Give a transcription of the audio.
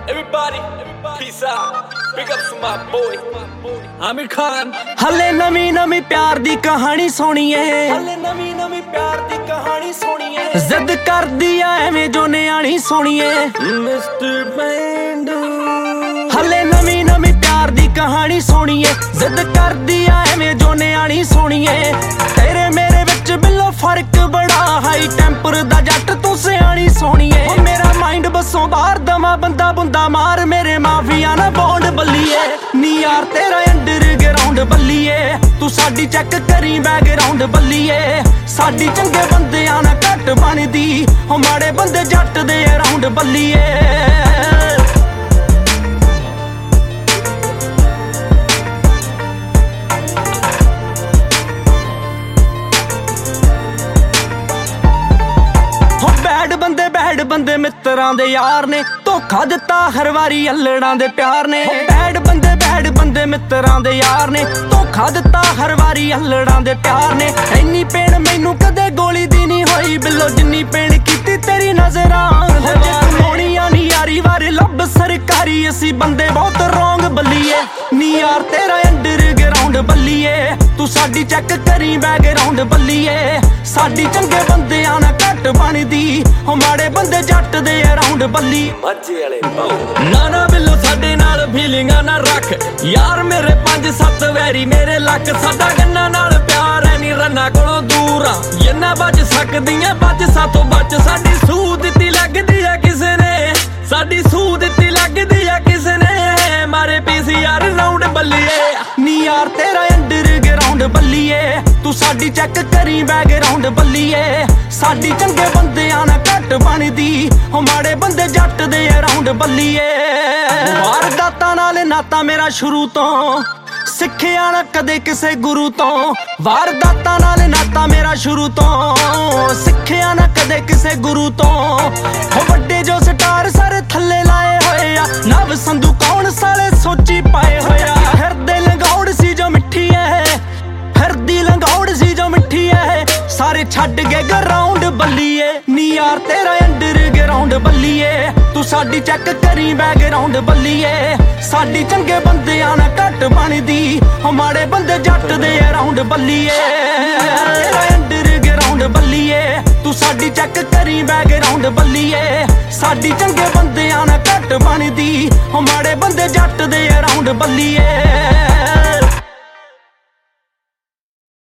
Everybody, peace out. Big up to my boy, Amir Khan. ਹਲੇ ਨਵੀਂ ਨਵੀਂ ਪਿਆਰ ਦੀ ਕਹਾਣੀ ਸੁਣੀਏ, ਹਲੇ ਨਵੀਂ ਨਵੀਂ ਪਿਆਰ ਦੀ ਕਹਾਣੀ ਸੁਣੀਏ। ਜ਼ਿੱਦ ਕਰਦੀ ਆ ਐਵੇਂ ਜੋ ਨਿਆਣੀ ਸੁਣੀਏ। ਮਿਸਟਰ ਪੈਂਡੂ ਹਲੇ ਨਵੀਂ ਨਵੀਂ ਪਿਆਰ ਦੀ ਕਹਾਣੀ ਸੁਣੀਏ, ਜ਼ਿੱਦ ਕਰਦੀ ਆ ਐਵੇਂ ਜੋ ਨਿਆਣੀ ਸੁਣੀਏ। ਤੇਰੇ ਮੇਰੇ ਵਿੱਚ ਬਿੱਲੋ ਫਰਕ ਬੜਾ, ਹਾਈ ਟੈਂਪਰ ਦਾ ਜੱਟ ਤੂੰ ਸਿਆਣੀ ਸੋਹਣੀਏ। ਮੇਰਾ ਮਾਈਂਡ ਬੱਸੋਂ ਬਾਹਰ ਦਵਾ ਬੰਦਾ ਬੁੰਦਾ ਮਾਰ, ਮੇਰੇ ਮਾਫੀਆ ਨਾ ਬੌਂਡ ਬੱਲੀਏ। ਨੀ ਯਾਰ ਤੇਰਾ ਅੰਡਰਗਰਾਉਂਡ ਬੱਲੀਏ, ਤੂੰ ਸਾਡੀ ਚੈੱਕ ਕਰੀ ਬੈਕਗਰਾਉਂਡ ਬੱਲੀਏ। ਸਾਡੀ ਚੰਗੇ ਬੰਦਿਆਂ ਨਾ ਘੱਟ ਬਣਦੀ, ਹੋ ਮਾੜੇ ਬੰਦੇ ਜੱਟ ਦੇ ਅਰਾਉਂਡ ਬੱਲੀਏ। ਬੈਡ ਬੰਦੇ ਮਿੱਤਰਾਂ ਦੇ ਯਾਰ ਨੇ, ਧੋਖਾ ਦਿੱਤਾ ਹਰ ਵਾਰੀ ਅਲੜਾਂ ਦੇ ਪਿਆਰ ਨੇ। ਬੈਡ ਬੰਦੇ ਮਿੱਤਰਾਂ ਦੇ ਯਾਰ ਨੇ, ਧੋਖਾ ਦਿੱਤਾ ਹਰ ਵਾਰੀ ਅਲੜਾਂ ਦੇ ਪਿਆਰ ਨੇ। ਇੰਨੀ ਪੇੜ ਮੈਨੂੰ ਕਦੇ ਗੋਲੀ ਦੀ ਨਹੀਂ ਹੋਈ ਬਿੱਲੋ, ਜਿੰਨੀ ਪੇੜ ਕੀਤੀ ਤੇਰੀ ਨਜ਼ਰਾਂ। ਜੇ ਕਮਾਉਣੀਆਂ ਨੀ ਯਾਰੀ ਵਾਰੇ ਲੱਭ ਸਰਕਾਰੀ, ਅਸੀਂ ਬੰਦੇ ਬਹੁਤ ਰੌਂਗ ਬੱਲੀਏ। ਨੀ ਯਾਰ ਤੇਰਾ ਅੰਡਰਗਰਾਉਂਡ ਬੱਲੀਏ, ਤੂੰ ਸਾਡੀ ਚੈੱਕ ਕਰੀ ਬੈਕਗਰਾਉਂਡ ਬੱਲੀਏ। ਸਾਡੀ ਚੰਗੇ ਬੰਦਿਆਂ ਨਾ ਘੱਟ ਬਣਦੀ, ਹੋ ਮਾੜੇ ਬੰਦੇ ਜੱਟ ਦੇ ਅਰਾਉਂਡ ਬੱਲੀ। ਮੱਝੇ ਵਾਲੇ ਨਾ ਬਿੱਲੋ ਸਾਡੇ ਨਾਲ ਫੀਲਿੰਗਾਂ ਨਾ ਰੱਖ ਯਾਰ, ਮੇਰੇ 5-7 ਵੈਰੀ ਮੇਰੇ ਲੱਕ। ਸਾਡਾ ਗੰਨਾ ਨਾਲ ਪਿਆਰ ਐ ਨੀ ਰੰਨਾ ਕੋਲੋਂ ਦੂਰ ਆ, ਜਿੰਨਾ ਬਚ ਸਕਦੀਆਂ ਬਚ ਸਾਥੋਂ ਬਚ। ਸਾਡੀ ਸੂਹ ਦਿੱਤੀ ਲੱਗਦੀ ਆ ਕਿਸੇ ਨੇ, ਸਾਡੀ ਸੂਹ ਦਿੱਤੀ ਲੱਗਦੀ ਆ ਕਿਸੇ ਨੇ, ਮਾਰੇ PCR ਰਾਉਂਡ ਬੱਲੀਏ। ਨੀ ਯਾਰ ਤੇਰਾ ਅੰਡਰਗਰਾਉਂਡ ਬੱਲੀਏ, ਤੂੰ ਸਾਡੀ ਚੈੱਕ ਕਰੀ ਬੈਕਗਰਾਉਂਡ ਬੱਲੀਏ। ਸਾਡੀ ਚੰਗੇ ਬੰਦਿਆਂ ਨਾ ਘੱਟ ਬਣਦੀ, ਹੋ ਮਾੜੇ ਬੰਦੇ ਜੱਟ ਦੇ ਅਰਾਉਂਡ ਬੱਲੀਏ। ਵਾਰਦਾਤਾਂ ਨਾਲ ਨਾਤਾ ਮੇਰਾ ਸ਼ੁਰੂ ਤੋਂ, ਸਿੱਖਿਆ ਨਾ ਕਦੇ ਕਿਸੇ ਗੁਰੂ ਤੋਂ। ਵਾਰਦਾਤਾਂ ਨਾਲ ਨਾਤਾ ਮੇਰਾ ਸ਼ੁਰੂ ਤੋਂ, ਸਿੱਖਿਆ ਨਾ ਕਦੇ ਕਿਸੇ ਗੁਰੂ ਤੋਂ। ਹੋ ਵੱਡੇ ਜੋ ਸਟਾਰ ਸਾਰੇ ਥੱਲੇ ਲਾਏ ਹੋਏ ਆ, ਨਵ ਸੰਧੂ ਕੌਣ ਸਾਲੇ ਸੋਚੀ ਪਾਏ ਹੋਇਆ। ਫਿਰਦੇ ਲੰਗੌੜ ਸੀ ਜੋ ਮਿੱਠੀ ਐ, ਫਿਰਦੀ ਲੰਗੌੜ ਸੀ ਜੋ ਮਿੱਠੀ ਐ, ਸਾਰੇ ਛੱਡ ਗਏ ਗਰਾਉਂਡ ਬੱਲੀਏ। ਨੀ ਯਾਰ ਤੇਰਾ ਅੰਡਰਗਰਾਉਂਡ ਬੱਲੀਏ, ਤੂੰ ਸਾਡੀ ਚੈੱਕ ਕਰੀ ਬੈਕਗਰਾਉਂਡ ਬੱਲੀਏ। ਸਾਡੀ ਚੰਗੇ ਬੰਦਿਆਂ ਨਾ ਘੱਟ ਬਣਦੀ, ਹੋ ਮਾੜੇ ਬੰਦੇ ਜੱਟ ਦੇ ਅਰਾਉਂਡ ਬੱਲੀਏ। ਤੇਰਾ ਅੰਡਰਗਰਾਉਂਡ ਬੱਲੀਏ, ਤੂੰ ਸਾਡੀ ਚੈੱਕ ਕਰੀ ਬੈਕਗਰਾਉਂਡ ਬੱਲੀਏ। ਸਾਡੀ ਚੰਗੇ ਬੰਦਿਆਂ ਨਾ ਘੱਟ ਬਣਦੀ, ਹੋ ਮਾੜੇ ਬੰਦੇ ਜੱਟ ਦੇ ਅਰਾਉਂਡ ਬੱਲੀਏ।